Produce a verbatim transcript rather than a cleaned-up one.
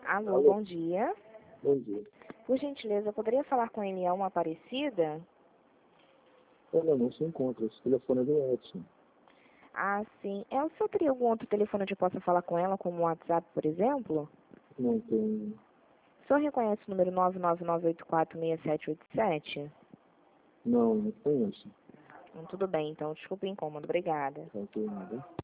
Alô, Alô. bom dia. Bom dia. Por gentileza, eu poderia falar com a Elielma Aparecida? Ela não se encontra. Esse telefone é do Edson. Ah, sim. É, o senhor teria algum outro telefone onde eu possa falar com ela, como o WhatsApp, por exemplo? Não tem. O senhor reconhece o número nove nove nove oito quatro seis sete oito sete? Não, não conheço. Hum, Tudo bem, então. Desculpe o incômodo. Obrigada. Não tem nada.